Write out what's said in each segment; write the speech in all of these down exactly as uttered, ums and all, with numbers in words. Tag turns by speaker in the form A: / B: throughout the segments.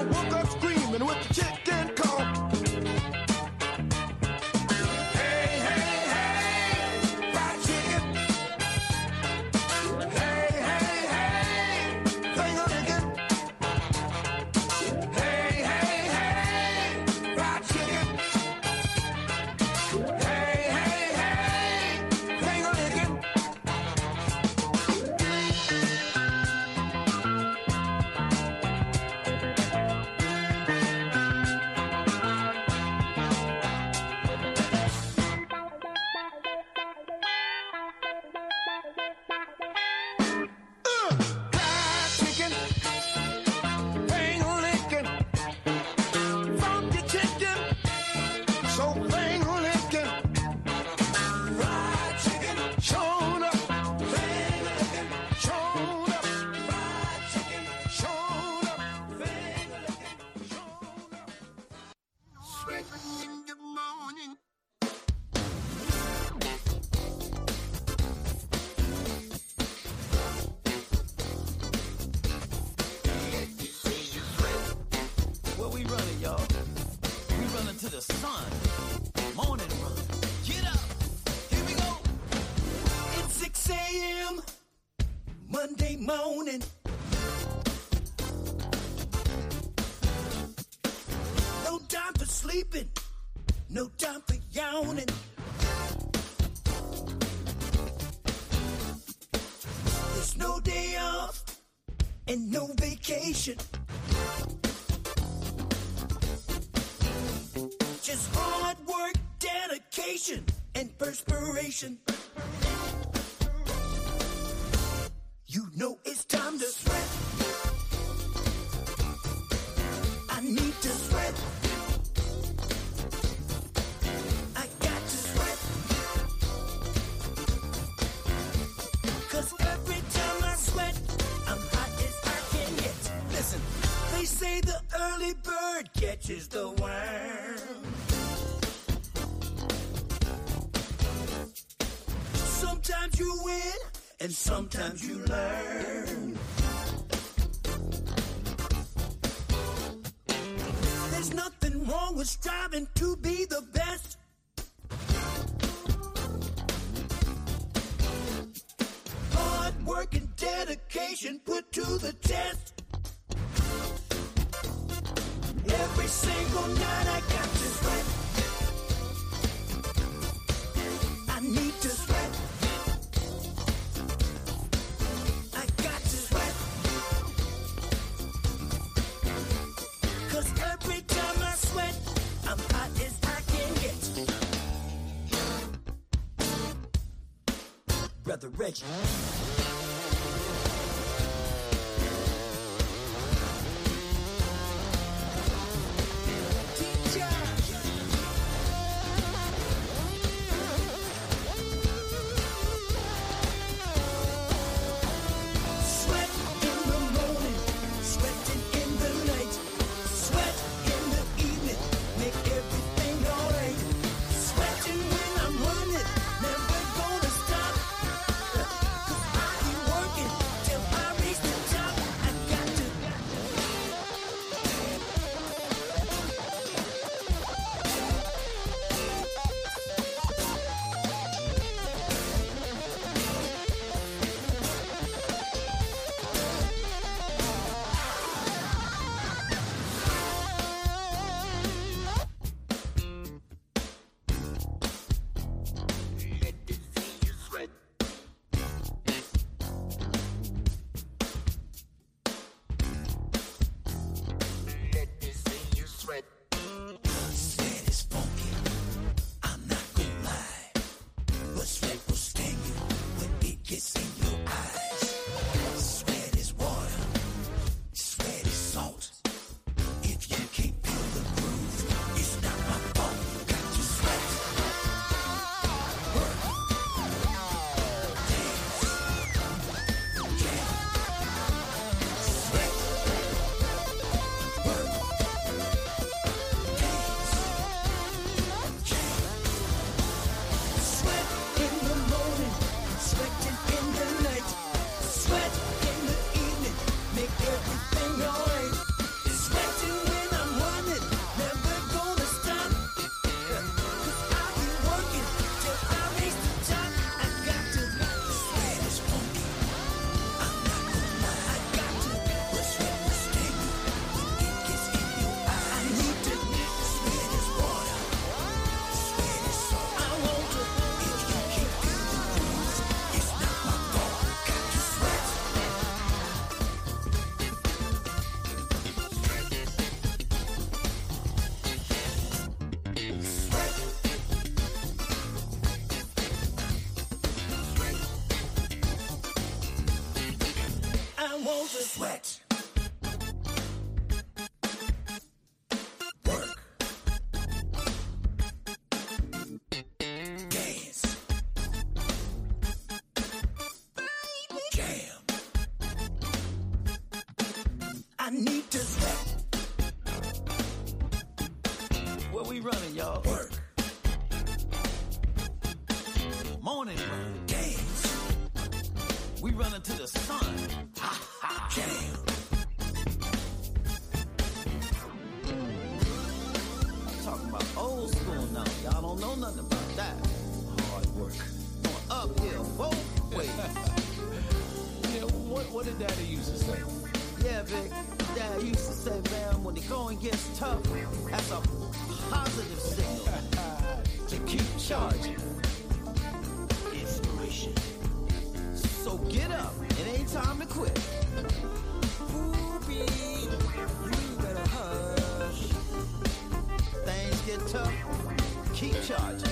A: woke up screaming with the chicken cough. Hey, hey, hey, fried chicken. Hey, hey, hey, finger-licking. Hey, hey, hey, fried chicken. Hey, hey, hey, finger-licking. Fried chicken, finger-licking, funky chicken, so finger-licking. Fried chicken, shown up, finger-licking, shown up. Fried chicken, shown up, finger-licking, shown up. Sweat in the morning.
B: Where we running, y'all? We running to the sun. Morning run. Get up. Here we go. It's six a.m. Monday morning. No time for sleeping. No time for yawning. There's no day off and no vacation. Just hard work, dedication, and perspiration. You know it's time to sweat. I need to sweat. I got to sweat. 'Cause every time I sweat, I'm hot as I can get. Listen, they say the early bird catches the worm. Sometimes you win, and sometimes you learn. There's nothing wrong with striving to be the best. Hard work and dedication put to the test. Every single night I got to sweat. I need to sweat. I got to sweat. 'Cause every time I sweat, I'm hot as I can get. Brother Reggie. Sweat in the morning, sweating in the night, sweat in the evening, make everything alright. Sweating when I'm running, never gonna stop. 'Cause I y'all.
A: Work.
B: Morning run.
A: Dance.
B: We running to the sun. Ha ha.
A: Jam.
B: I'm talking about old school now. Y'all don't know nothing about that.
A: Hard work.
B: Going uphill both ways.
C: Yeah, what, what did Daddy used to say?
B: Yeah, Vic. Dad used to say, man, when the going gets tough, that's a positive signal to keep charging.
A: Inspiration.
B: So get up. It ain't time to quit.
A: Ooh-wee, you better hush.
B: Things get tough. Keep charging.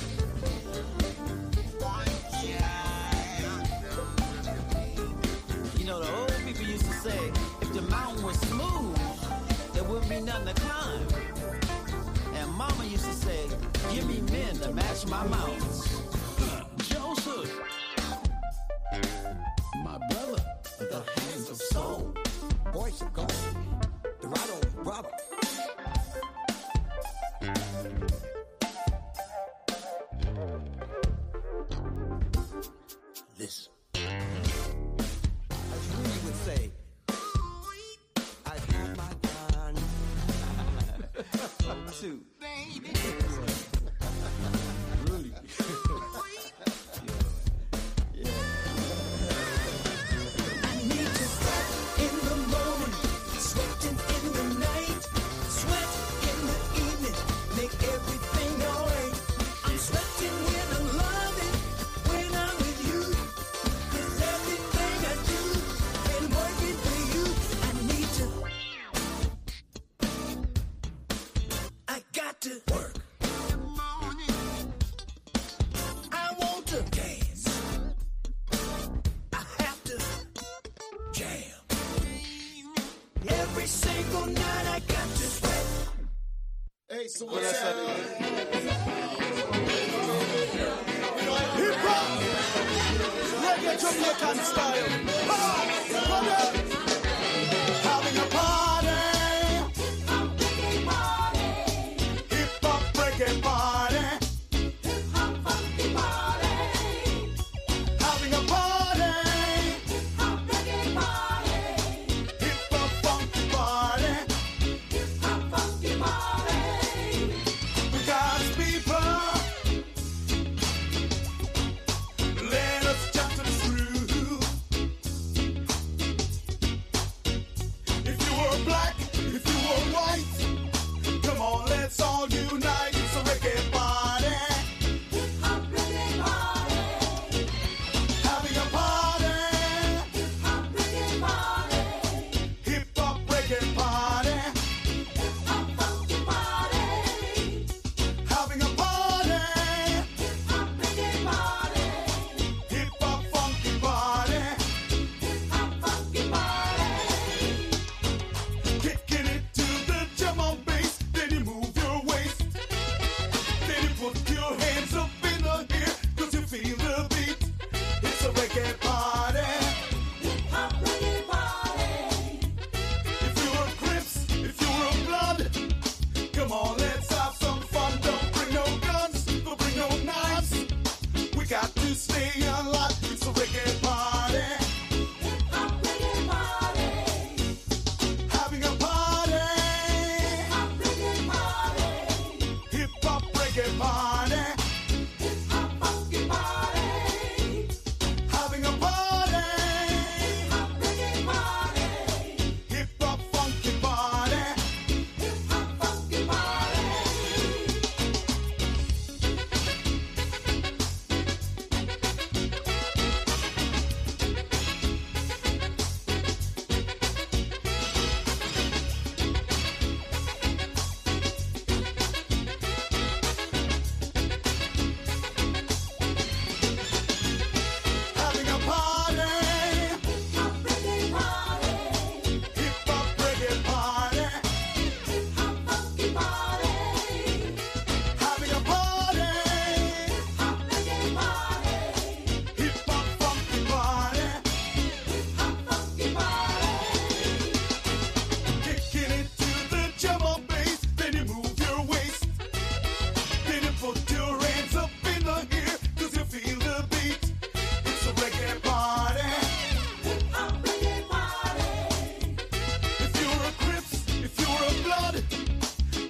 B: You know, the old people used to say, if the mountain was smooth, there wouldn't be nothing to climb. And Mama used to say, give me men to match my mountains.
C: Joseph, my brother,
A: The hands of soul. Voice of gold. Dorado Bravo. Listen. As Rudy would say, I do my gun.
B: Two.
C: Rudy.
A: I need to sweat in the morning, sweating in the night, sweat in the evening, make everything alright. I'm sweating when I'm loving, when I'm with you, 'cause everything I do been working for you. I need to, I got to work. I want to dance. I have to jam. Every single night I got to sweat.
D: Hey, so what's happening? Hip hop, reggae Jamaican style. Ha! What up? Having a party. Hip hop reggae party. Having a party. Hip hop funky party. God's people, let us jump to the groove.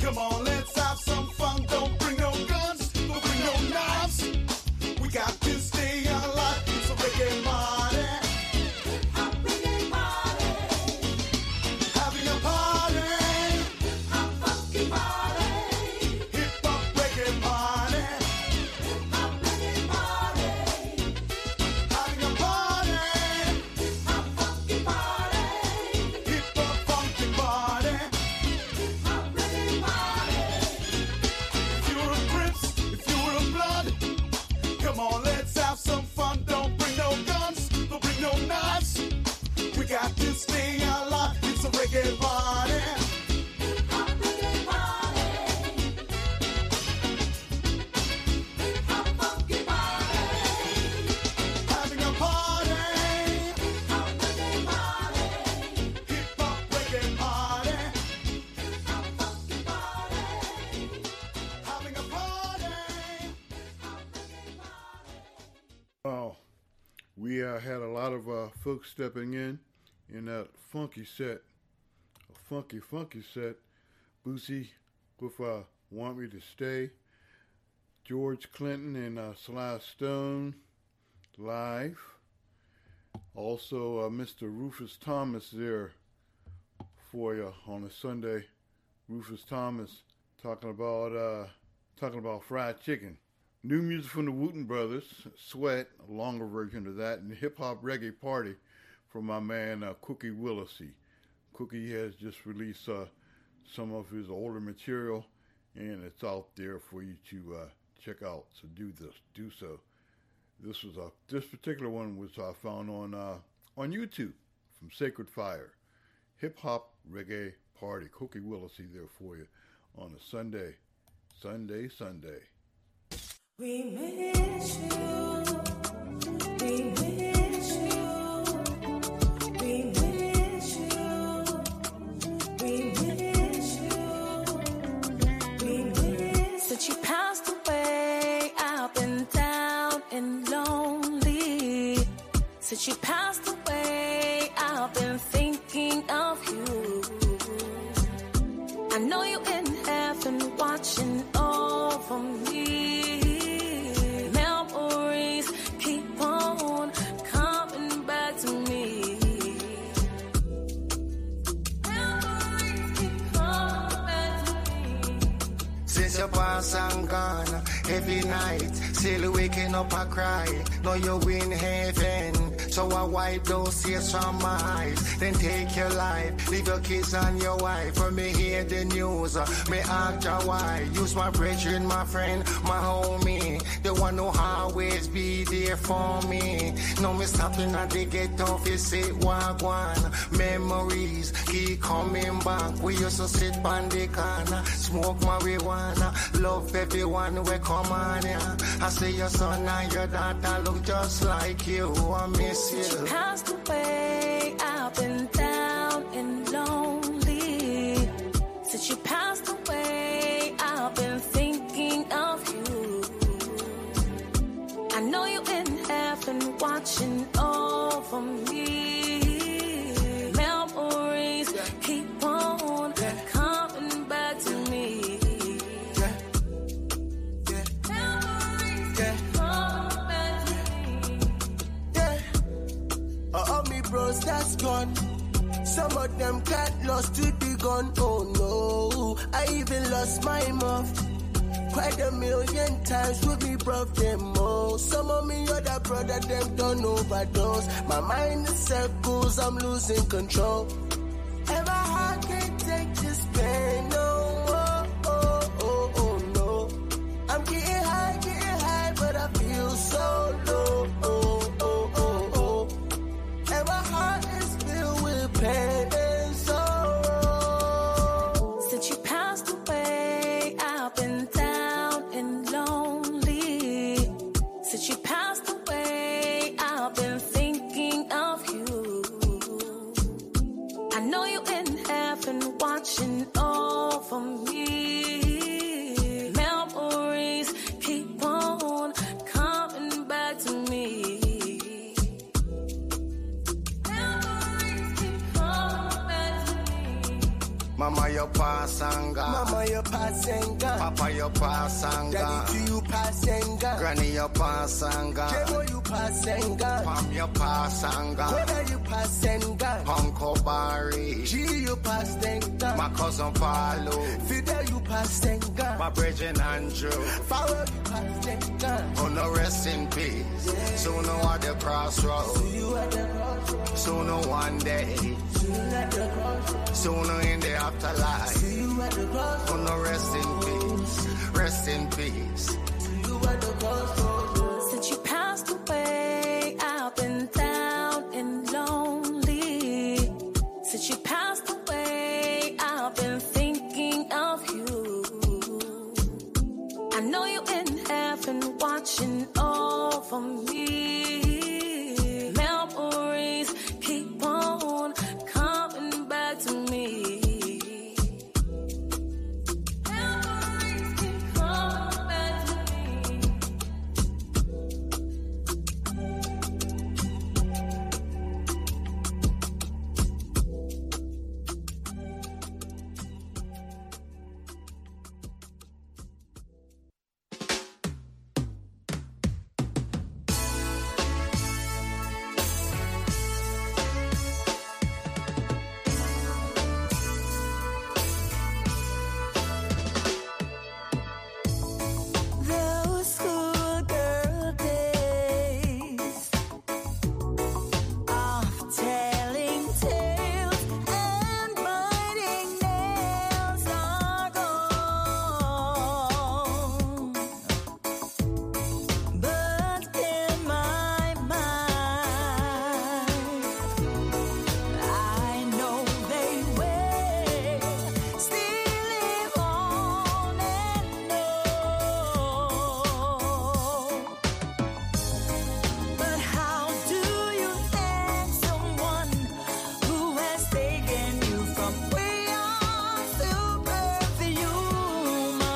D: Come on, let's have some fun. Don't bring no guns, don't bring no knives. We got to stay alive. It's a reggae party.
A: A reggae party.
D: Having a party.
A: A funky party.
D: Hip hop reggae party.
A: A reggae party.
D: Having a party.
A: A funky party.
D: Hip hop funky party.
A: A reggae party.
D: If you're a Crips, if you're a Blood, come on, let's have some fun. Don't bring no guns, don't bring no knives. We got to stay alive. It's a reggae party.
A: A reggae party. A funky party.
D: Having a party.
A: A reggae party.
D: Hip hop reggae party.
A: A funky party.
D: Having a party.
E: Oh, we uh, had a lot of uh, folks stepping in in that funky set, a funky, funky set. Boosie with uh, Want Me to Stay, George Clinton and uh, Sly Stone live. Also, uh, Mister Rufus Thomas there for you on a Sunday. Rufus Thomas talking about uh, talking about fried chicken. New music from the Wooten Brothers, Sweat, a longer version of that, and Hip Hop Reggae Party from my man uh, Cookie Willacy. Cookie has just released uh, some of his older material, and it's out there for you to uh, check out. So do this, do so. This was a this particular one was uh, found on uh, on YouTube from Sacred Fire. Hip Hop Reggae Party, Cookie Willacy there for you on a Sunday, Sunday, Sunday.
A: We miss you. We miss you. We miss you. We miss you. We miss. Since you passed away, I've been down and lonely. Since you passed away, I've been thinking of you. I know you're in heaven watching over me.
F: Pass and gone every night, still waking up I cry. Know you in heaven, so I wipe those tears from my eyes. Then take your life, leave your kids and your wife. From me hear the news, me ask you why. Use my brethren, my friend, my homie, the one who always be there for me. No me stopping at the ghetto, you say wagwan. Memories keep coming back. We used to sit on the corner, smoke marijuana. Love everyone we come on, yeah. I say your son and your daughter look just like you. I miss you.
A: Since you passed away, I've been down and lonely. Since you passed away, I've been thinking of you. I know you're in heaven watching over me. Memories keep on coming back to me.
G: All me bros that's gone. Some of them got lost to the gun. Oh no, I even lost my mom quite a million times with me broke them all. Some of me other brother them don't overdose. My mind is circles, I'm losing control. And my heart can't take this pain no more. Oh, oh, oh no. I'm getting high, getting high, but I feel so low. Oh, oh, oh, oh. And my heart is filled with pain and sorrow.
A: Since you passed away, I've been down and lonely. Since you passed away, I've been thinking of you.
F: you pass and gone.
G: Mama, you pass and gone.
F: Papa, you pass and gone.
G: Daddy, to you pass and gone.
F: Granny, you pass and gone.
G: Jebo, you pass and gone.
F: Pam, you pass and gone.
G: Brother, you pass and gone.
F: Uncle Barry.
G: G, you pass and gone.
F: My cousin Paulo.
G: Fidel, you pass and gone.
F: My brethren Andrew.
G: Farrell, you pass and gone.
F: Oh, no, rest in peace.
G: Yeah.
F: Soon at the crossroads.
G: See you at the crossroads.
F: Soon one day.
G: Soon at the crossroads.
F: Sooner in the afterlife.
G: See you at the crossroads.
F: Oh, no, rest in peace. Rest in peace.
G: See you at the crossroads.
H: Since you passed away, I've been down and lonely. Since you passed away, I've been thinking of you. I know you're in heaven watching over me. Memories keep on coming back to me. Memories keep coming back to me. Those schoolgirl days of telling tales and biting nails are gone. But in my mind, I know they will still live on and on. But how do you thank someone who has taken you from beyond to perfume?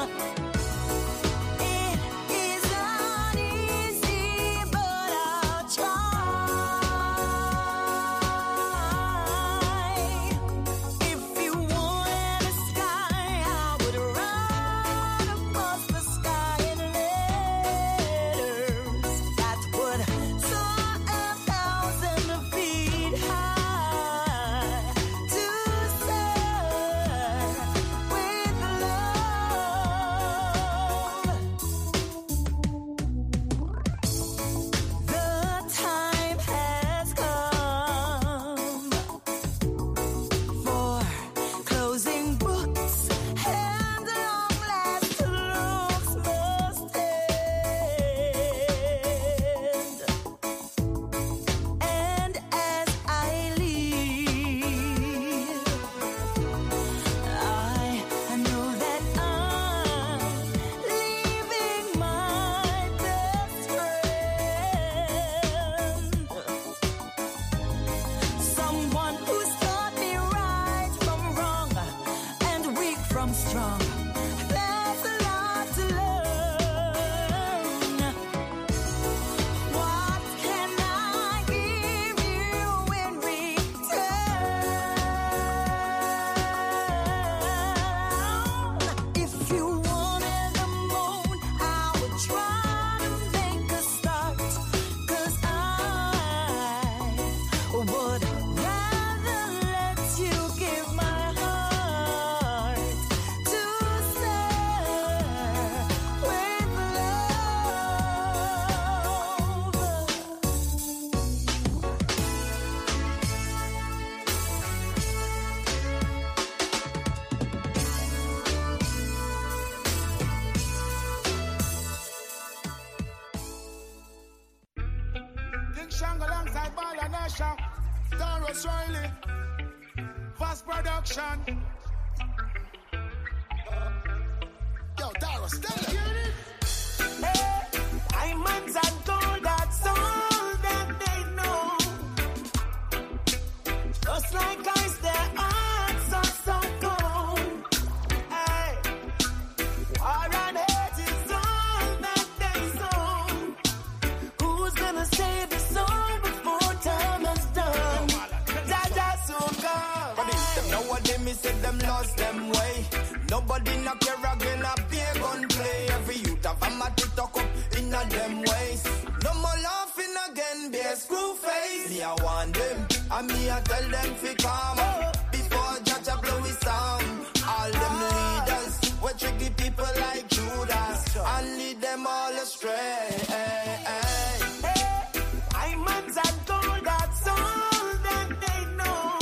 H: It is not easy, but I'll try. If you wanted a sky, I would run across the sky in letters that would soar a thousand feet high to serve with love. The time has come for closing books and long last looks must end. And as I leave, I know that I'm leaving my best friend. Someone who's taught me right from wrong and weak from strong. There's a lot to learn. What can I give you in return? If you wanted the moon, I would try to make a start. 'Cause I would rather let you give my heart to serve with
D: King Shang alongside Ball and Asha. Taurus Riley. Fast production. Yo, Taurus, tell them.
G: Diamonds and gold, that's all that they know. Just like ice, their hearts are so cold. Hey, war and hate is all that they sow. Who's gonna save the soul before time is done? Jaja so come.
I: But if them know what they me say them lost them way. Nobody not care again, I pay gun play. Every youth have a mat to talk up in a them ways. No more laughing again, be a screw face. Me I want them, and me I tell them fi calm. Before Jaja blow his song. All them leaders, we tricky people like Judas, and lead them all astray. Hey, hey.
G: Hey, diamonds and gold, that's all that they know.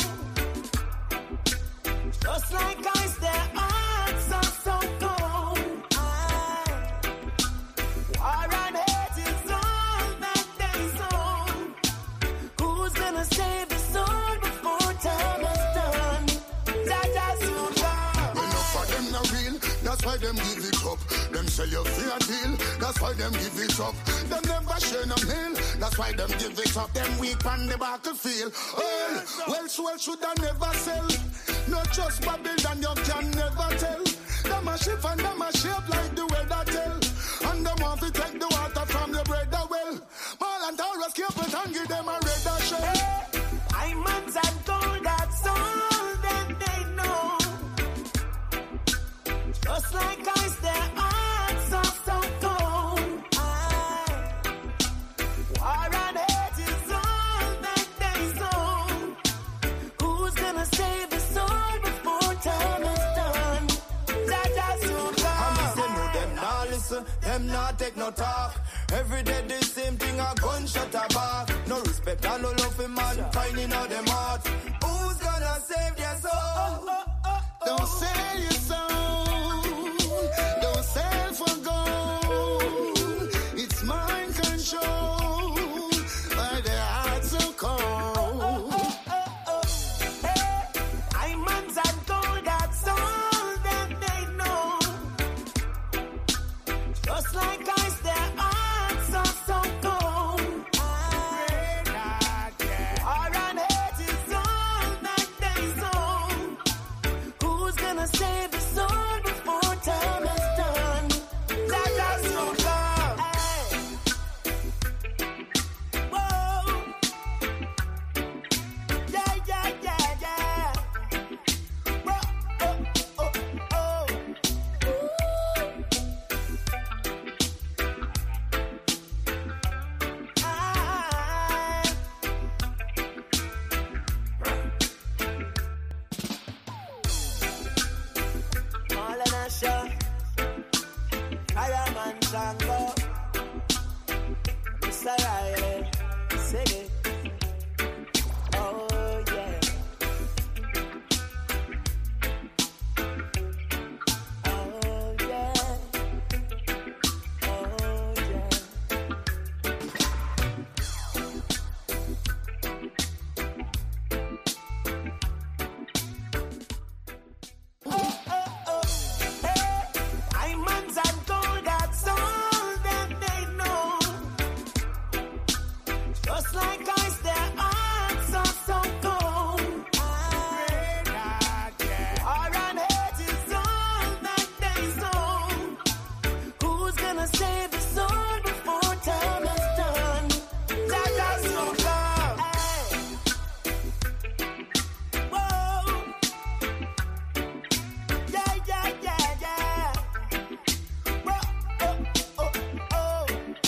G: Just like ice, their hearts are so cold. I, war and hate is all that they sow. Who's gonna save the soul before time is done? That is so gone.
J: Enough of them not real, that's why them give it up. Them sell you for a deal, that's why them give it up. Them never share no meal, that's why them give it up. Them weak on the battlefield. Well, well, well, should I never sell? Not just Babylon, you can never tell. Them a shift and them a shape like the weather tell. And them want to take the water from the bread well. Mal and Taurus keep it and give them a red shell.
G: Hey, diamonds and gold, that's all that they know. Just like ice, their hearts are so cold. I, war and hate is all that they sow. Who's gonna save the soul before time is done? That is so gone.
I: I miss them, no, them not listen, them not take no talk. Every day the same thing, a gunshot a back. No respect and no love for man, finding out them heart. Who's gonna save their soul?
J: Don't sell your soul, don't sell for gold. It's mind control, by the heart so cold.
G: Hey, diamonds and gold, that's all that they know. Just like ice, their hearts are so cold. I, war and hate is all that they sow. Who's gonna save the soul before time is done? That is so gone. Hey. Whoa. Yeah, yeah, yeah, yeah. Whoa, oh, oh, oh. I, all in a shot. Fireman Django. Mister Riley, sing it. Oh, yeah. Oh, yeah. Oh, yeah. Oh, oh, oh. Hey, diamonds and gold, that's all that they know. Just like ice, their hearts are so cold. I, war and hate is all that they sow. Who's gonna save the soul before time is done? That is so gone. Hey. Whoa. Yeah, yeah, yeah, yeah. Whoa, oh, oh, oh.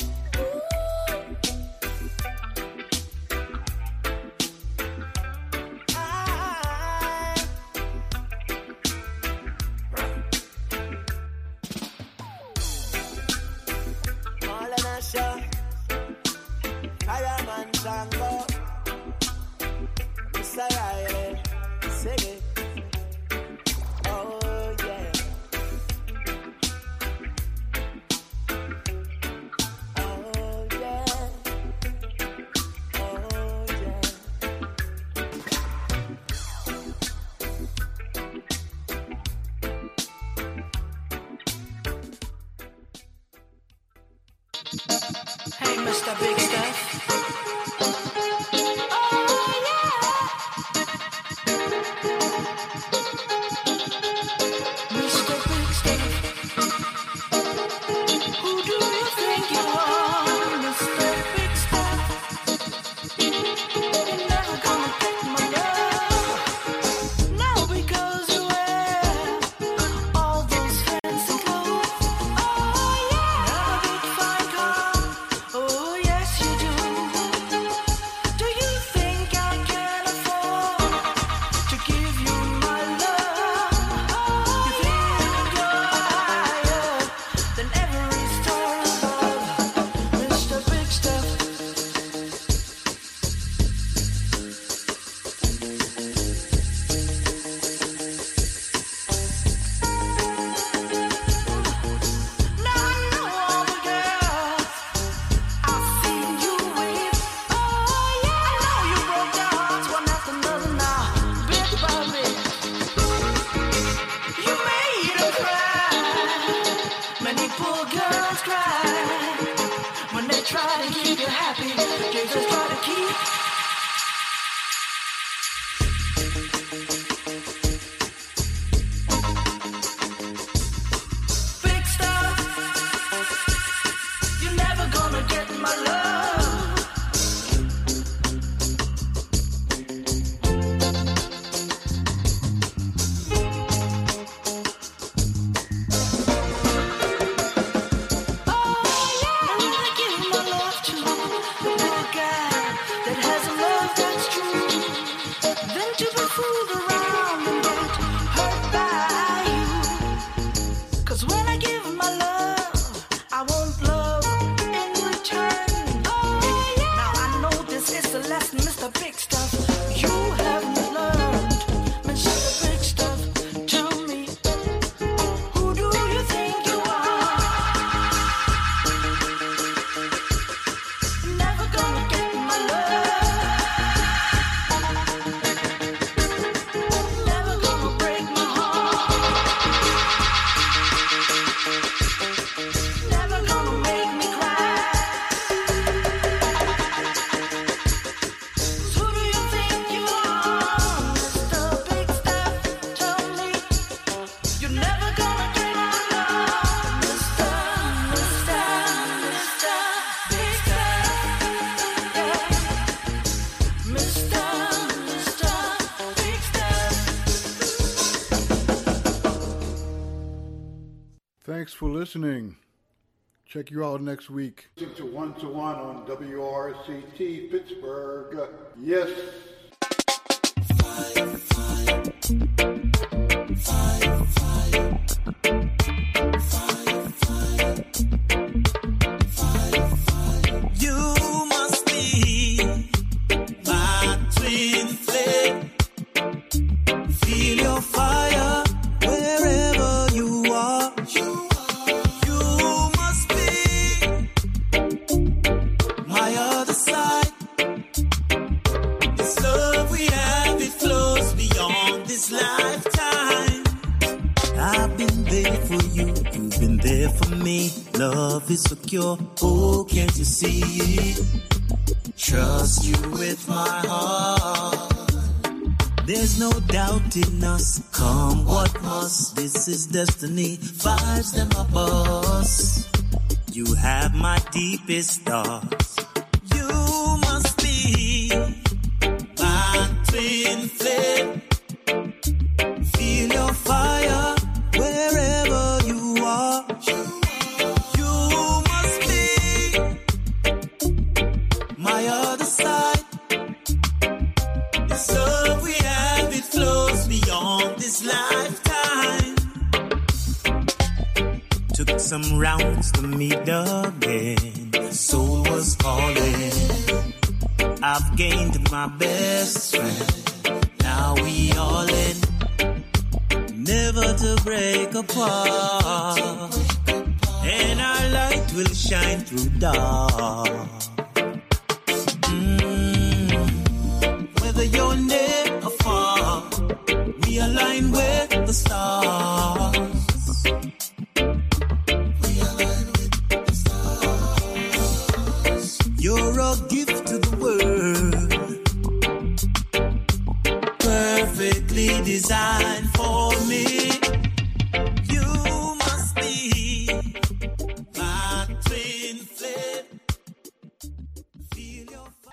G: I, all in a shot. Fireman Django. Mister Riley, sing it. Oh, yeah. Oh, yeah. Oh, yeah.
H: Hey, Mister Big Stuff. Mister Big Stuff. Who do you think you are, Mister Big Stuff? You're never gonna take my love. No, because you wear all
A: happy. They just try to keep. Big stuff. You're never gonna get my love.
E: Thanks for listening. Check you out next week. To one to one on W R C T Pittsburgh. Yes. Fire, fire, fire, fire, fire, fire,
K: fire, fire. You must be my twin flame. Feel your fire wherever you are. You lifetime, I've been there for you, you've been there for me. Love is secure, oh, can't you see? Trust you with my heart. There's no doubt in us, come what must. This is destiny, vibes them up us. You have my deepest thoughts. You must be my twin flame. Feel your fire wherever you are. You must be my other side. This love we have, it flows beyond this lifetime. Took some rounds to meet again. Soul was calling. I've gained my best friend. Now we all in. Never to break apart, and our light will shine through dark. Mm. Whether you're near or far, we align with the stars. We align with the stars. You're a gift to the world, perfectly designed for me. You must be my twin flame. Feel your fire.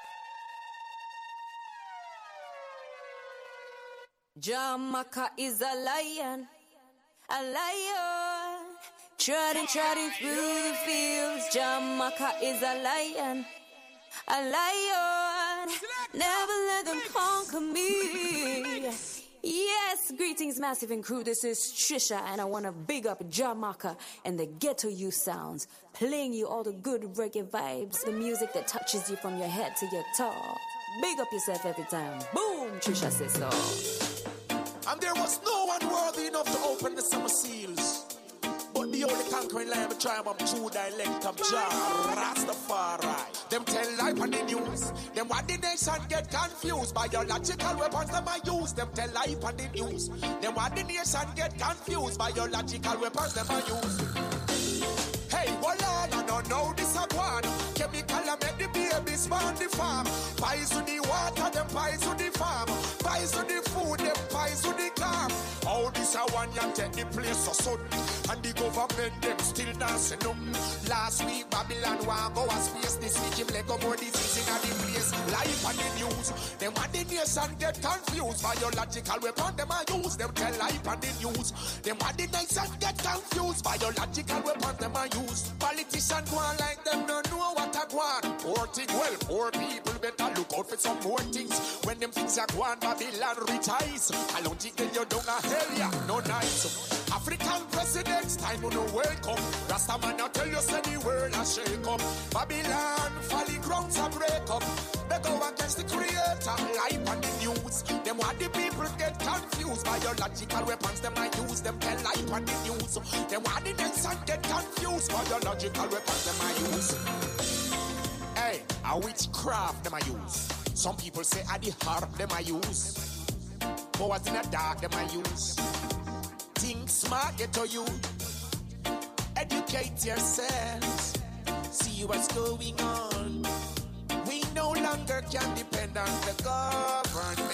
H: Jamaica is a lion, a lion, trotting, trotting through the fields. Jamaica is a lion, a lion, never let them conquer me. Yes, greetings, Massive and crew. This is Trisha, and I want to big up Jamaica and the Ghetto Youth Sounds, playing you all the good reggae vibes, the music that touches you from your head to your toe. Big up yourself every time. Boom, Trisha says so.
L: And there was no one worthy enough to open the summer seals, but the only conquering lion of tribe of Judah, elect of Jah, Rastafari. Them tell life on the news. Them what the nation get confused. Biological weapons them I use. Them tell life on the news. Them what the nation get confused. Biological weapons them I use. Hey, well on, I don't know this a one. Chemical I make the beer babies born the farm. Pies to the water, them pies to the farm. Pies to the food, them pies to the car. All this I want you take the place so sudden. And the government, them still dancing up. Last week, Babylon want go a space. This week, him let go more disease in the place. Life on the news. Them and the nation get confused. Biological weapon, them I use. Them tell life on the news. Them and the nation get confused. Biological weapon, them I use. Politicians go on like them don't know what I want. Poor thing, well, poor people better look out for some more things. When them things are gone, Babylon retires. I don't think that you don't have hell, yeah, no nice. African presidents, time to no welcome. Rasta man, I tell you, say the world a shake up. Babylon, falling grounds a break up. They go against the creator, life on the news. Them what the people get confused. Biological weapons, them I use. Them tell life on the news. Them what the nation get confused. Biological weapons, them I use. Hey, a witchcraft, them I use. Some people say a the harp, them I use. Powers in the dark, them I use. Think smart, get to you. Educate yourselves. See what's going on. We no longer can depend on the government.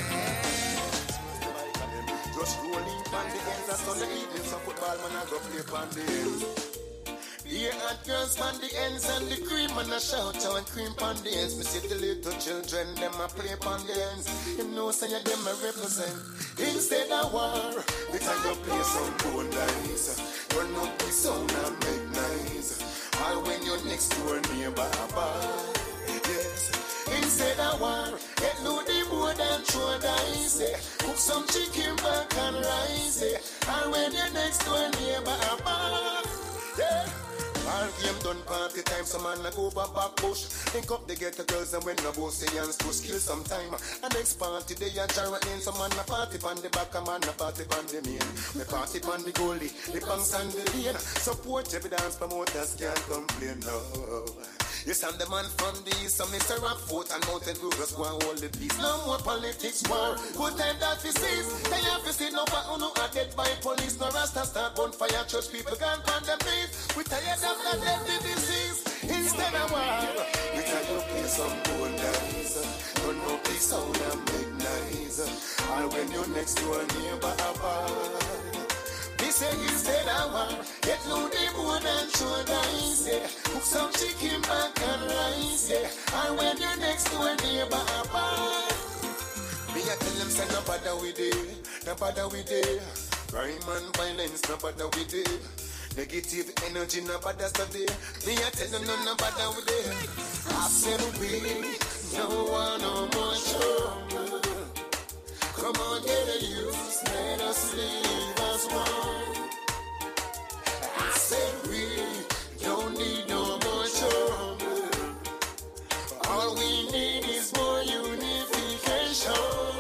F: Just rolling on the ends, that's all the evening. Some football man I go play on the ends. Yeah, and girls on the ends and the cream and I shout out and cream on the ends. Me see the little children, them a play on the ends. You know, say you them a represent. Instead of war, we can go play some cool nice. Run up the sound and make nice. All when you're next door neighbor a bar. Yes. Instead of war, get low the board and throw dice. Cook some chicken back and rice. All when you're next door neighbor a bar. Yeah. All game done party time, some man like over back bush. Link up they get the girls and when the bossy hands to skill some time. And next party they are gyrating, some man a party pan the back, a man a party pan the main. The party pan the goalie, the banks and the lane. Support every dance promoters can't complain, no. Yes, I'm the man from the east, so Mister Rockfort and Mountain Brewers go and hold the peace. No more politics war, good time that we seize. They have to see no part who are dead by police. No rasta start bonfire, church people can't pan them knees. We tired of that deadly disease. Instead of war, we try to play some gold dice. Run up the sound and make nice. All when you're next to a neighbor a bar. They say instead of war, get low the board and show dice. Cook some chicken back and rice. And when you're next to a neighbor a bar. Me I tell them say no bother with it, no bother with it. Crime and violence no bother with it. Negative energy no bother study. Me I tell them no no bother with it. I said we no want no more trouble. Come on get a use, let us live as one. I said we don't need no more trouble. All we need is more unification.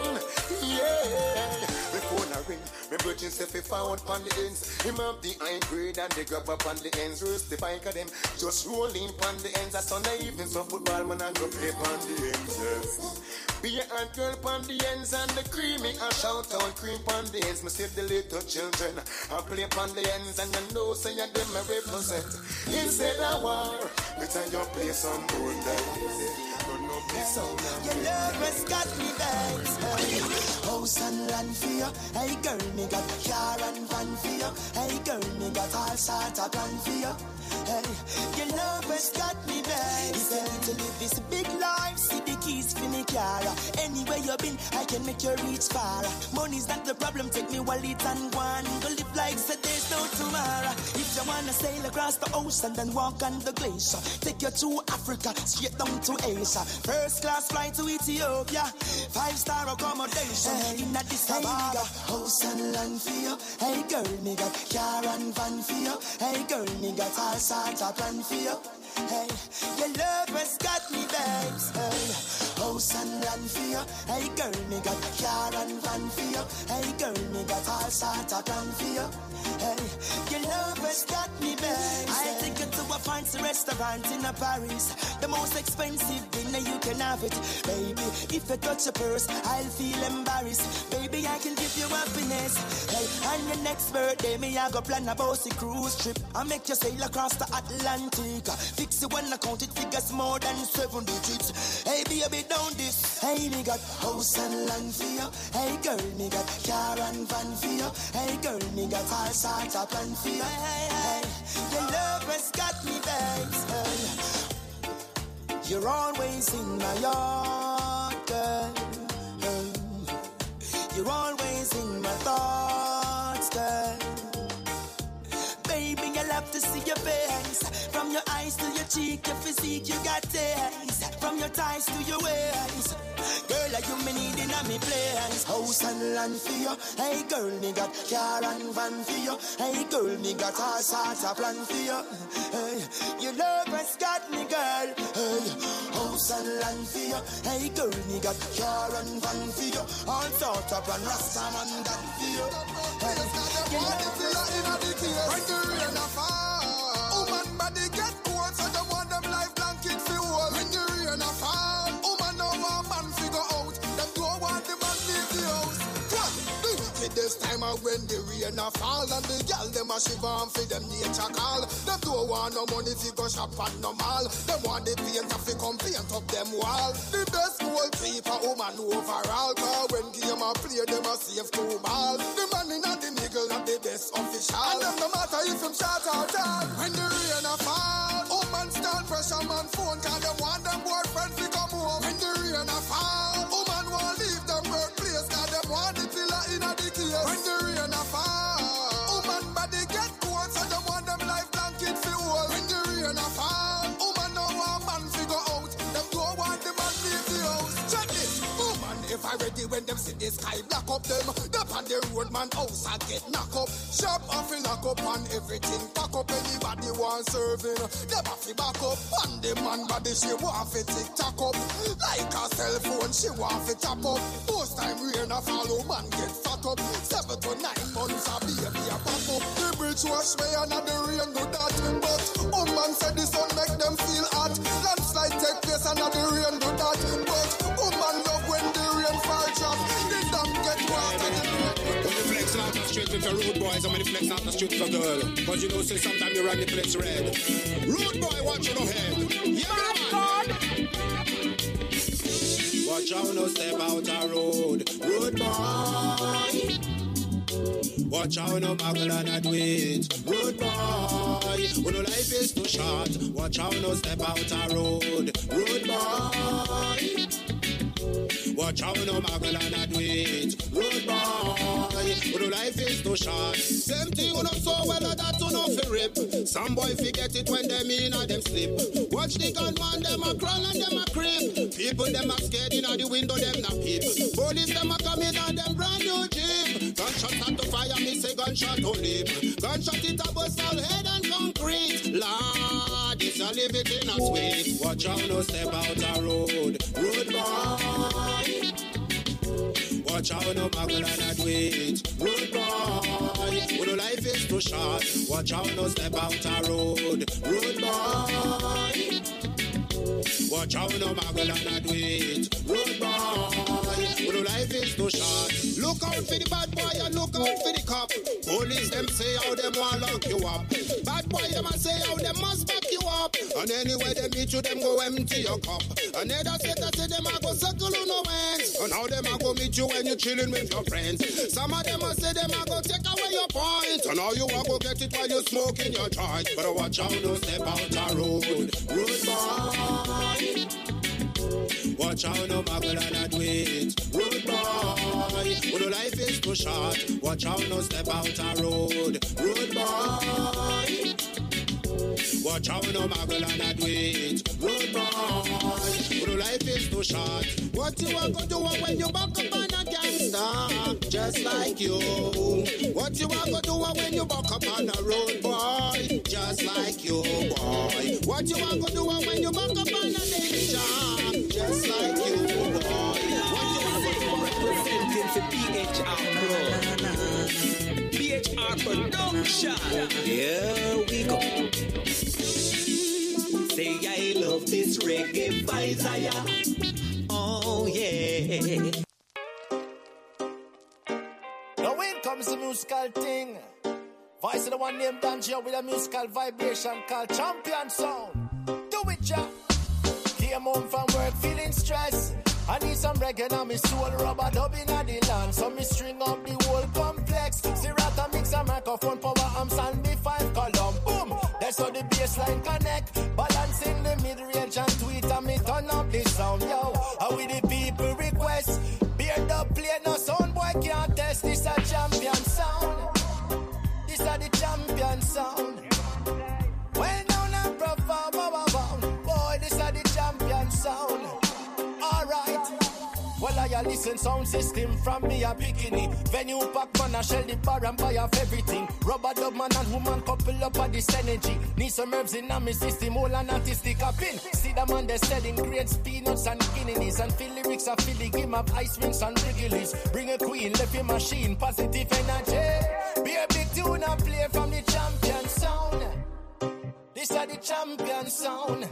F: Yeah. Before I ring, my virgin say fi forward on the ends. Him up the high grade and they grab up on the ends. Roast the bike of them, just rolling on the ends. That's Sunday evening, so football man I go play on the ends. Yeah. Be a hot girl on the ends and the creamy. I shout out cream on the ends. Me save the little children. I play on the ends and you know say you them I represent. Instead of war, we tell you play some good days.
G: Your love has got me bags. House and land for you. Hey girl, me got car and van for you. Hey girl, me got all sorts of plan for you. Hey, your love has got me bags. If you need to live this big life, see the keys for me car. Anywhere you been, I can make you reach far. Money's not the problem, take me wallet and go on. Go live like so there's no tomorrow. If you wanna sail across the ocean, then walk on the glacier. Take you to Africa, straight down to Asia. First class flight to Ethiopia, five star accommodation. Hey, in Addis Ababa, house and land for you. Hey girl, me got car and van for you. Hey girl, me got all sorts of plan for you. Hey, your love has got me babes. Hey, house and land for you. Hey girl, me got car and van for you. Hey girl, me got all sorts of plan for you. Hey, your love has got me babes. I take you to a fancy restaurant. restaurant in a Paris. The most expensive dinner you can have it. Baby, if you touch a purse, I'll feel embarrassed. Baby, I can give you happiness. Hey, on your next birthday, me I go plan a bossy cruise trip. I make you sail across the Atlantic. Fix it when I count it, figures more than seven digits. Hey, baby, don't this. Hey, me got house and land for you. Hey, girl, me got car and van for you. Hey, girl, me got all sorts of plan for you. Hey, hey, your love has got me vexed. Hey, you're always in my yard, girl. Hey, you're always in my thoughts, girl. Baby, I love to see your face. From your eyes to your cheek, your physique, you got taste. From your thighs to your waist. Girl, are you me needing a me place? House and land for you. Hey girl, me got car and van for you. Hey girl, me got all sorts of plan for you. Hey, your love has got me, girl. Hey, house and land for you. Hey girl, me got car and van for you. All sorts of plan, Rasta man done for you. Hey, your love has got me, girl.
J: When the rain a fall, woman body get cold, so them want them life blanket fi hold. When the rain a fall, woman no want man fi go out. Them don't want the man leave the house. What? The wickedest time of when the rain a fall and the gal them a shiver and fi them nature call. Them don't want no money fi go shop and no mall. Them want the painter fi come paint up them wall. The best gold paper woman overall. Cause when game a play them a save two ball. The man inna the niggle not the best official. And them no matter if him short or tall. When the rain a fall, woman stand pressure man phone. Cause them want them boyfriend fi come home. When the rain a fall, woman won't leave them workplace. Cause them want the pillar inna the case. When the rain a fall, woman body get cold, so them want them life blanket fi hold. When the rain a fall, woman no want man fi go out. Them don't want the man leave the house. Check this, woman if I ready when them see the sky black up them. Up on the road man house I get knock up. Shop off and lock up and everything pack up. Anybody want serving, them have to back up. And the man body she want fi tick tock up. Like a cell phone she want fi tap up. Most time rain a follow man get fat up. Seven to nine months a baby a pop up. The bridge wash me and the rain do that. But woman said the sun make them feel hot. Landslide take place and the rain do that. But woman love when the rain fall drop. The dam get water.
M: When you flex out the street with your rude boys, I'm when you flex out the street with a girl. Cause you know, say sometimes you run the place red. Rude boy, watch your head. Yeah, man. Watch out, no step out a road. Rude boy. Watch out, no buckle and a do it. Rude boy. When your life is too short, watch out, no step out a road. Rude boy. Watch out, no muggle and a do it. Rude boy, when life is too short. Same thing, you know so well that you know fi rip. Some boy forget it when them in or them sleep. Watch the gunman, them a crawl and them a creep. People them a scared in the window, them not peep. Police them a come in and them brand new jeep. Gunshot start to fire, me say gunshot to leap. Gunshot it a bust all head and concrete. Lord, this a live it in a sweet. Watch out, no step out a road. Rude boy. Watch out, no buckle and a do it. Rude boy, when your life is too short. Watch out, no step out a road. Rude boy. Watch out, no muggle and a do it. Rude boy, when your life is too short. Look out for the bad boy and look out for the cop. Police them say how them want lock you up. Bad boy them a say how them must back you up. And anywhere they meet you, them go empty your cup. And other say that say them a go circle on no ends. And how them a go meet you when you chilling with your friends. Some of them a say them a go take away your points. And how you a go get it while you smoking your joint. But watch out, no step out a road. Rude boy. Watch out, no muggle and a do it. Rude boy, when your life is too short. Watch out, no step out a road. Rude boy. Watch out, no muggle and a do it. Rude boy, when your life is too short. What you want to do when you back up on a gangster? Just like you. What you want to do when you back up on a road boy? Just like you, boy. What you want to do when you back up on a ninja? Just like you, boy. What you want to do representing for P H R Pro? P H R Production. Here we go.
K: love this reggae fire. Oh yeah.
I: Now when comes the musical thing, voice of the one named Danjo with a musical vibration called Champion Sound. Do it, ja. Came home from work feeling stressed. I need some reggae on me soul, rubber dub in the land. So me string up the whole complex. Sirata mix a microphone, power amps and B five column. Boom, that's how the bassline connect. Balancing the mid-range and tweet and me turn up the sound. Yo, how with the people request. Beard up, play no sound, boy can't test. This a champion sound. This a the champion sound. Well known and profound. Boy, this a the champion sound. Alright. Well, I listen sound system from me a bikini. Venue pack man a shell the bar and buy off everything. Rubber dub man and woman couple up at this energy. Need some herbs in a me system, all an artistic a pin. See the man they selling grades, peanuts and guineas. And feel lyrics a feel the game of ice wings and wriggles. Bring a queen, left your machine, positive energy. Be a big tune and play from the champion sound. This is the champion sound.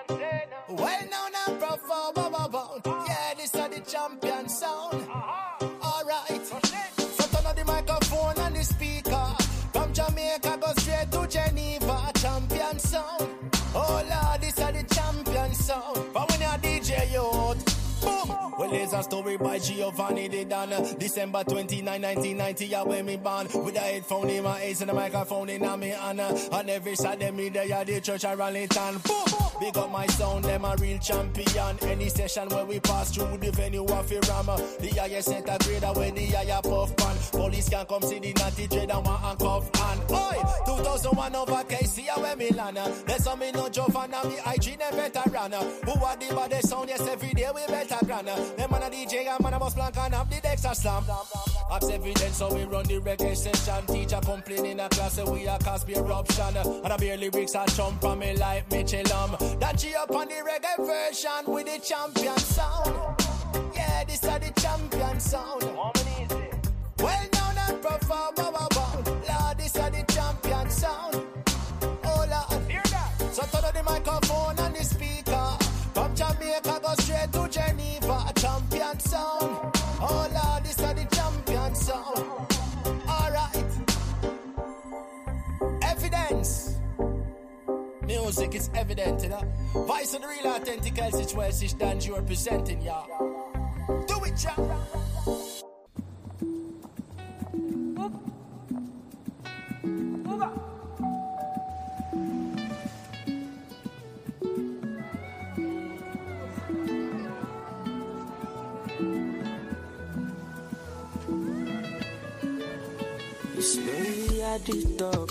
I: Well known and profound. Yeah, this is the champion sound. Alright. So turn on the microphone and the speaker. From Jamaica go straight to Geneva. Champion sound. Oh Lord, this is the champion sound. But when you're D J youth, boom. Well, there's a story by Giovanni De Donna. December twenty-ninth, nineteen ninety, I when me born. With a headphone in my ears and a microphone in my hand. And every Saturday me there at the church at Raleigh-Town. Boom! Big up my sound, them a real champion. Any session where we pass through the venue of a rammer. The highest center grader where the higher puff pan. Police can come see the natty dread and one handcuff and oi! two thousand one over K C where me land. There's some me no Giovanna, me I G them veteran. Who are the baddest sound? Yes, every day we better grana. Them man a D J and man a boss blank and have the decks a slam. Ask evidence so we run the reggae session. Teacher complain in a class so we a cast be eruption. And I bear lyrics a chump on me like Michelum. That G up on the reggae version with the champion sound. Yeah, this is the champion sound. Well known and profound. Lord, this is the champion sound. Oh Lord. So turn on the microphone and the speaker. From Jamaica go straight to Geneva. Champion sound. Oh Lord, this is the champion sound. Alright. Evidence. Music is evident, you know. Voice of the real authentic Elsich Welsh Danji you representing, y'all. Do it, y'all.
G: Slowly at the top.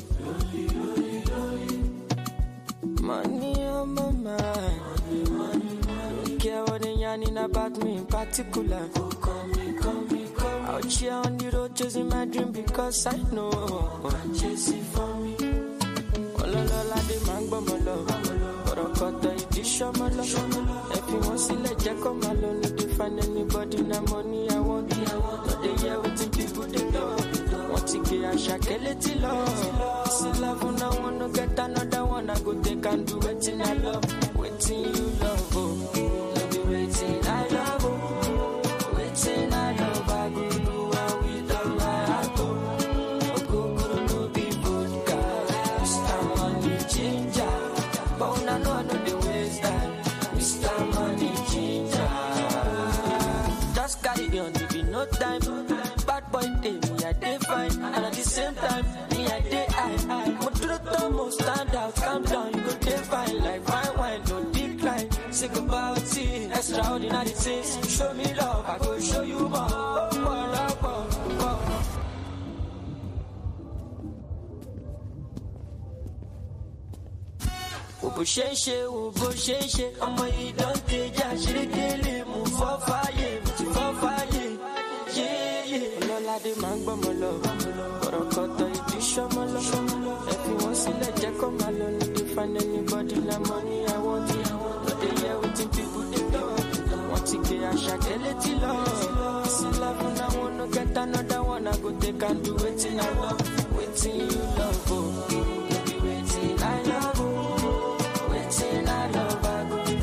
G: Money on my mind. Don't care what they yarning about me in particular. Out here on the road chasing my dream because I know I'm chasing for me. All along the mango my love. But I got the edition my love. If you want to let Jack come alone, need to find anybody na money I want. But they hear what the people they love. Want to get a shakeleti love. See love when I want to get another one. I go take and do waiting I love. Waiting you love, oh. Let me waiting I love, oh. Waiting I love, I go do what without my heart, oh. Oh, go, go, no be vodka. Mister Money Ginger. But when I know I know the ways that Mister Money Ginger. Just carry on, there be no time. Bad boy day, me I day fine. And at the same time, me I day high. But to the top, stand out, calm down. You go day fine, like fine wine, don't decline. Sick about it, extraordinary things. Show me love, I go show you more. Oh, oh, oh, oh. Bó ṣe ń ṣe o bó ṣe ń ṣe ọmọ yìí don tẹja ṣerékélé mú fọ́ fàyè mú ti fọ́ fàyè yéyé. Ọlọ́ládé máa ń gbọ́mọ lọ ọ̀rọ̀ kọ̀tọ̀ ìdí ṣọ́mọ lọ. Ẹ fi wọ́n sílẹ̀ jẹ́ kó máa lọ ní to find anybody na money I want. No dey hear wetin people dey talk. Wọ́n ti gbé Àṣàkẹ́ létí lọ. Sí love na one no get another one I go take and do wetin I love. Wetin you love o. No be wetin I love o. Waiting I love, I go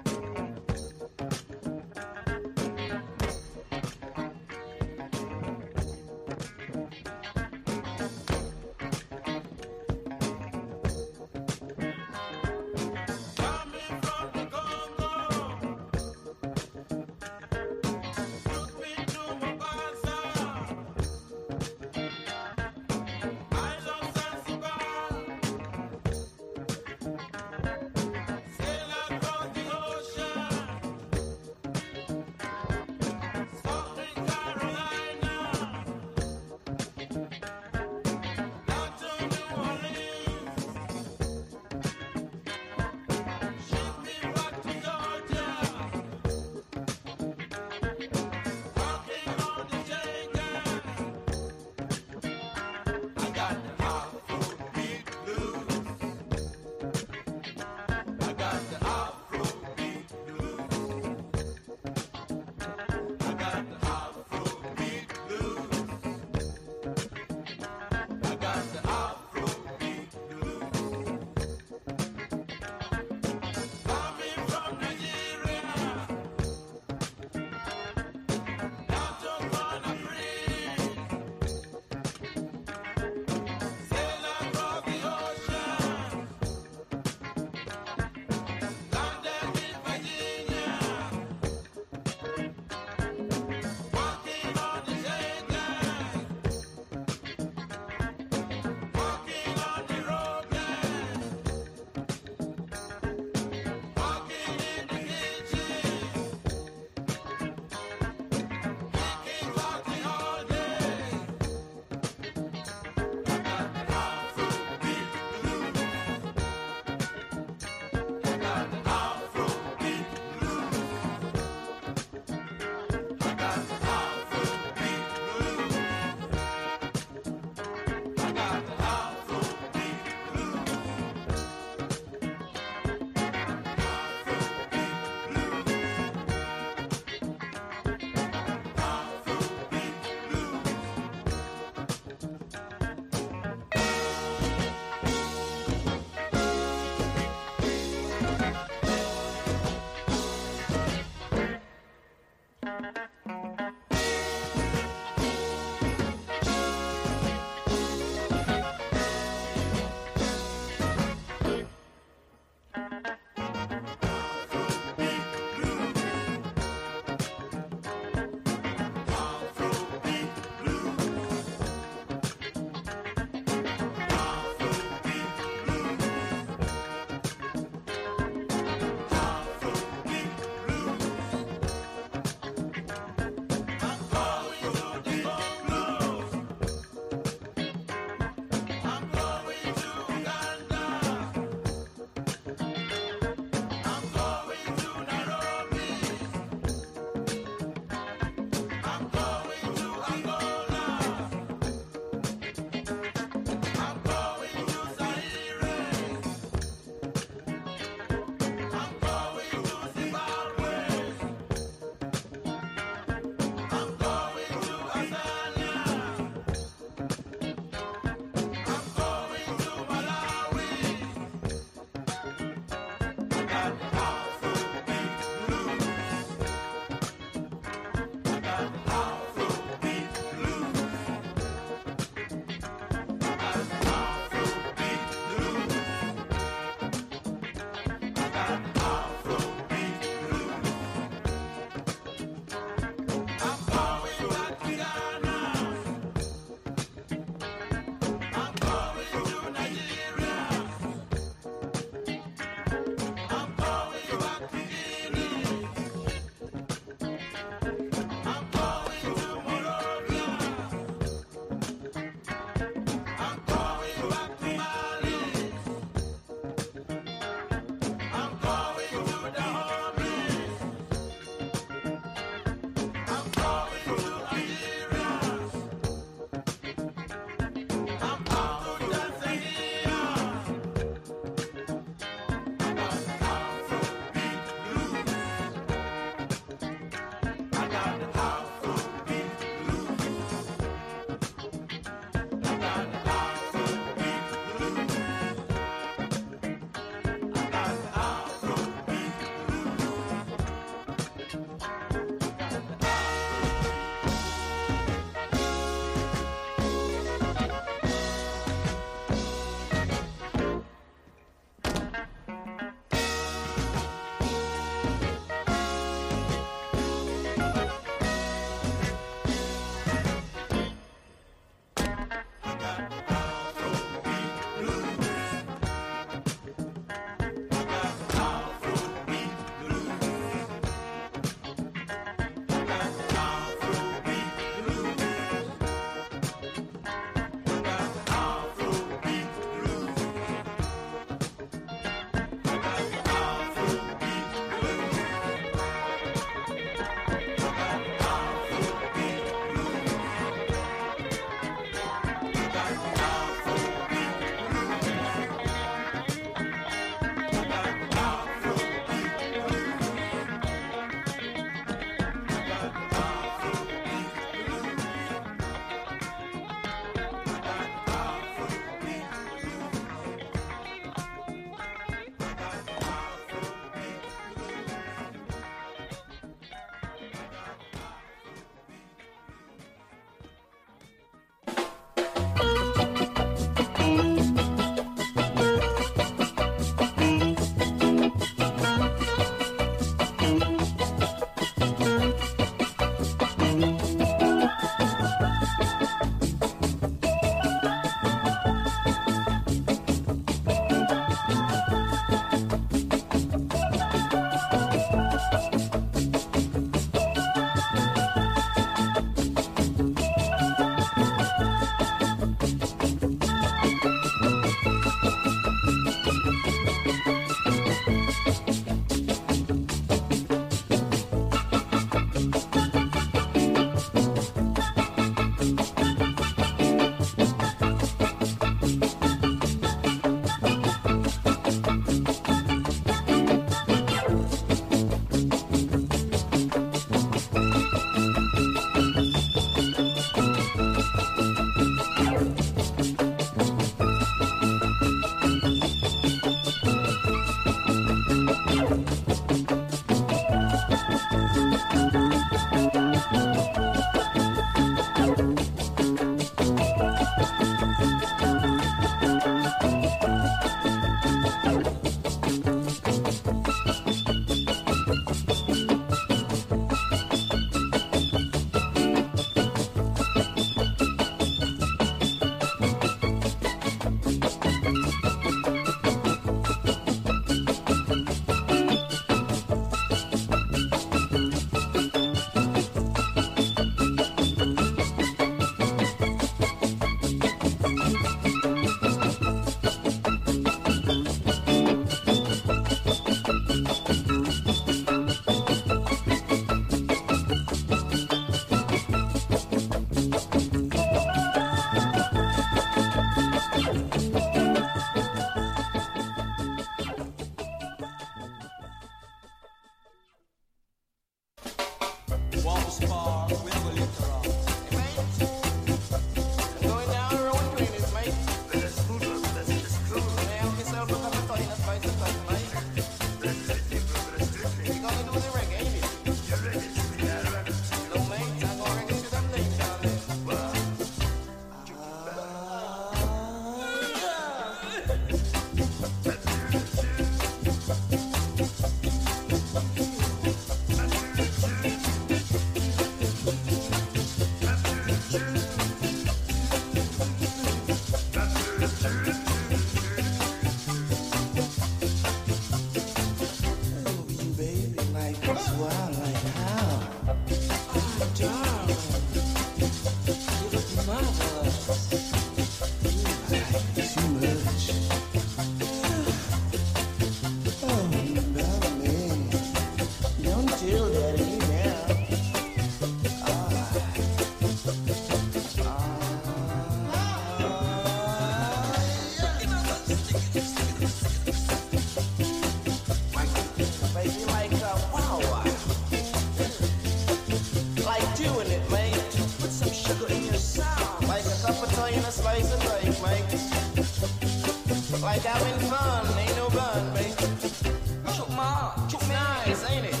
I: like having fun, ain't no gun, baby. Choke my arm, choke nice, ain't it?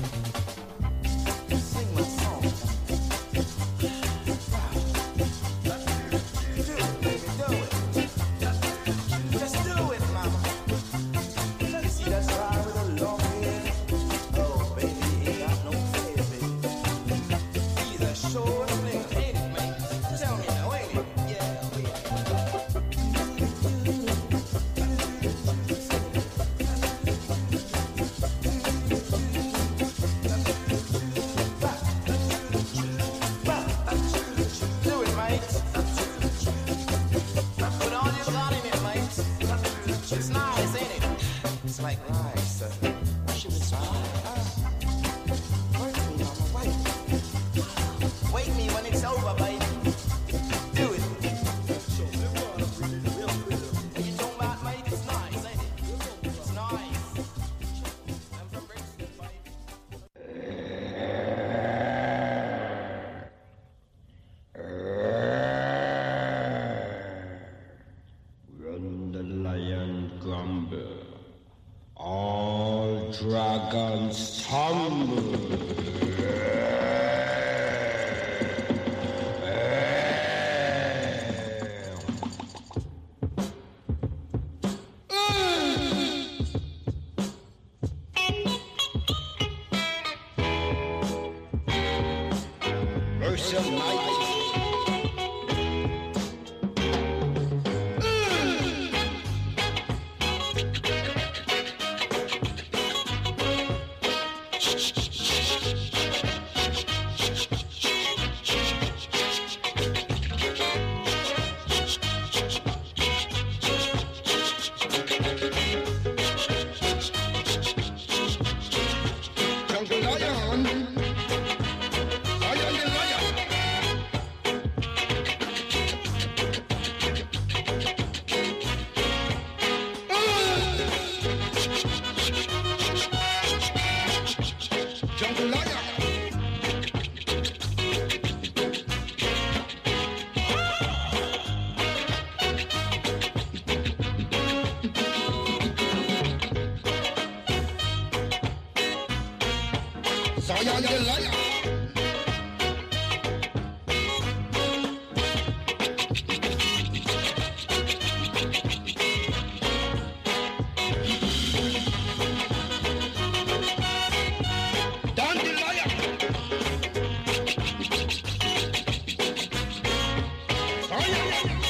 I: Sing my song. Do it, baby, do it. Just do it, mama. See, that's right with a long hair. Oh, baby, ain't got no face, baby. He's a short nigga, ain't it, man? Tell me now, ain't it? Yeah, do it, mate. Put all you got in it, mate. It's nice, ain't it? It's like rice. Uh, she was rice. Wake me, mama, wake. Wake me when it's over, baby. Do it. And you talking about, mate? It's nice, ain't it? It's nice. I'm from Brixton, baby.
N: Run the lion grumble, all dragons tumble. Mercy Almighty. Jungle lion, lion the lion. Jungle lion. Zion the lion. Don the lion. Zion.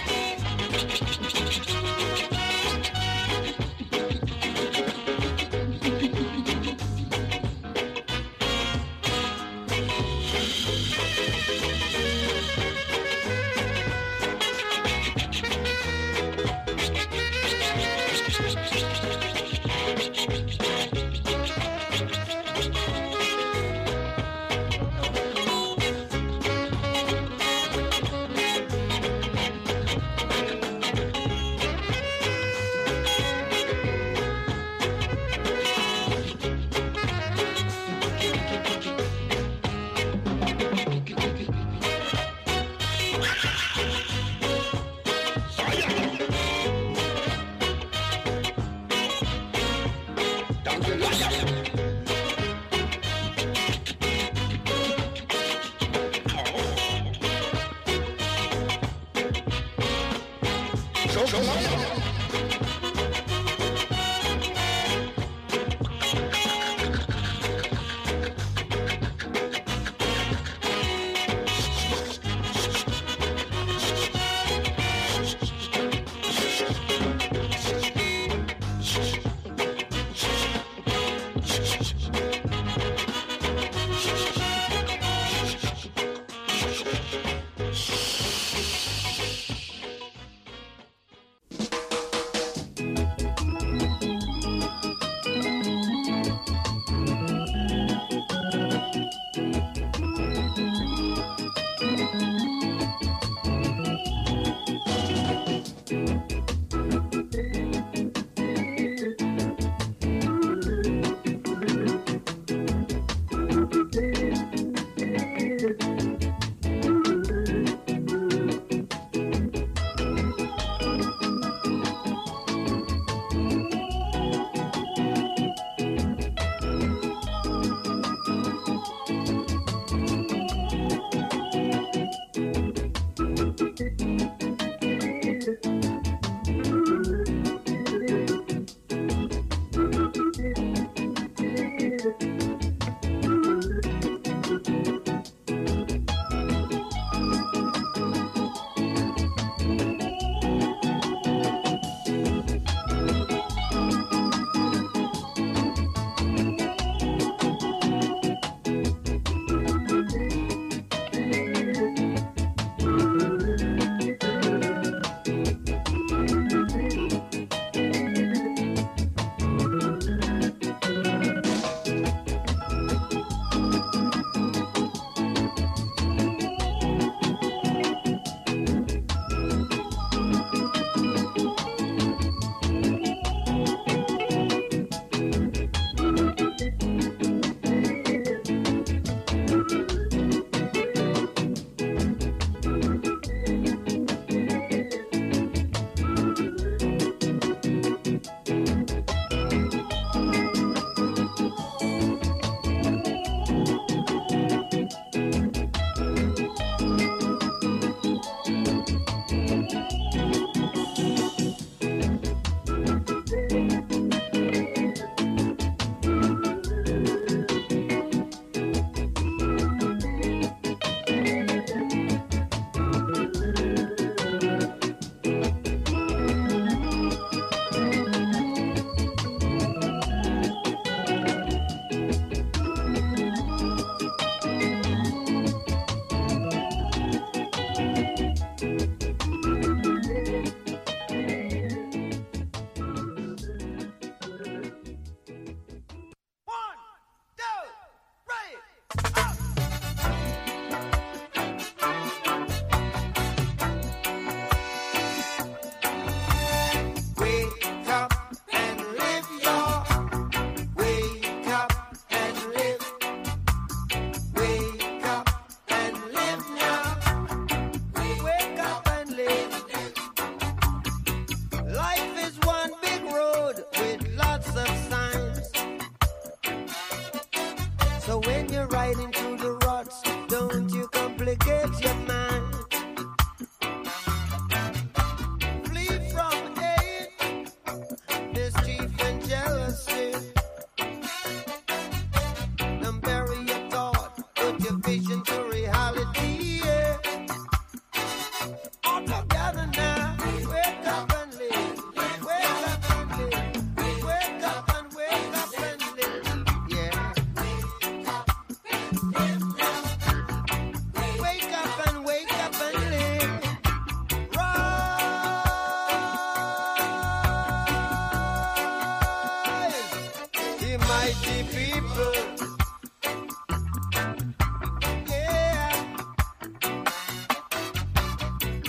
N: Don the lion. Show the lion.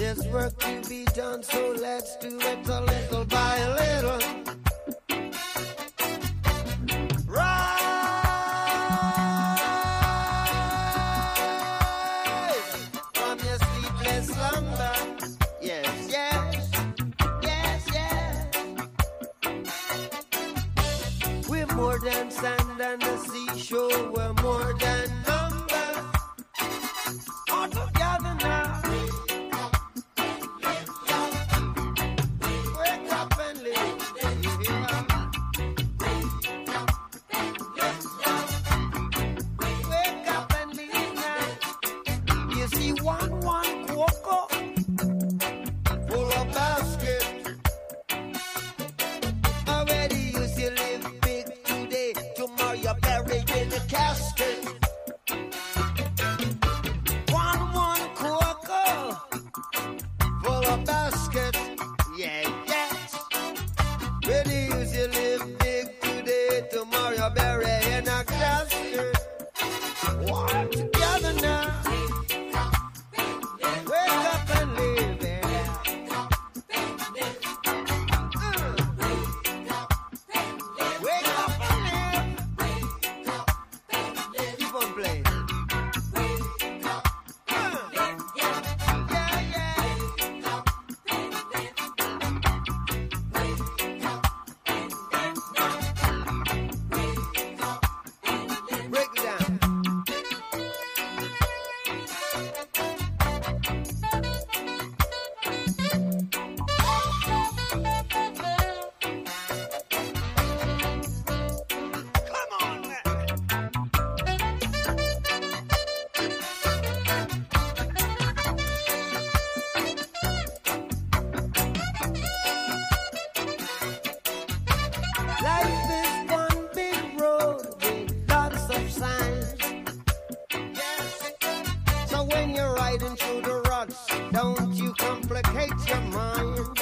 O: There's work to be done, so let's do it a little by little. Rise from your sleepless slumber. Yes, yes, yes, yes. We're more than sand and the seashore. We're more than numbers. All together now. Wake up and live. Wake up and live now. You see one, one cocoa full of basket. Already you see live big today. Tomorrow you're buried in a casket. One, one cocoa full of basket. Yeah, yes. Ready you see live big today. Tomorrow you're buried in a casket. Walk together now. Wake up and live, yeah. Uh. Wake up and live. Keep on playing. Uh. Yeah, yeah. Break it down. Come on now. Life is one big road with lots of signs. Yes. So when you're riding through the ruts, don't you complicate your mind.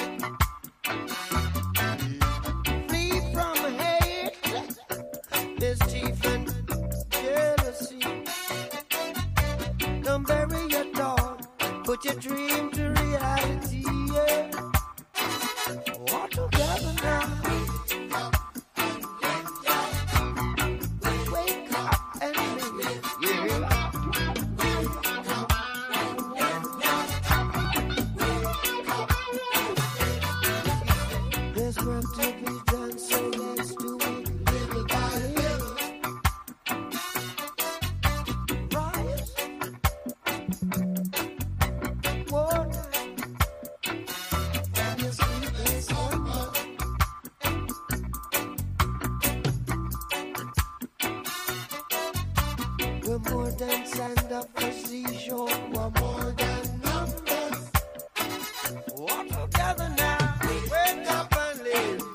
O: Flee from hate, mischief and jealousy. Don't bury your dog, put your dream to reality. Yeah. All together now. Wake up and live. Yeah. There's work to be done, so let's do it little by little. Rise. Water. From your sleepless slumber. We're more than sand up the seashore. We're more than numbers. All together now.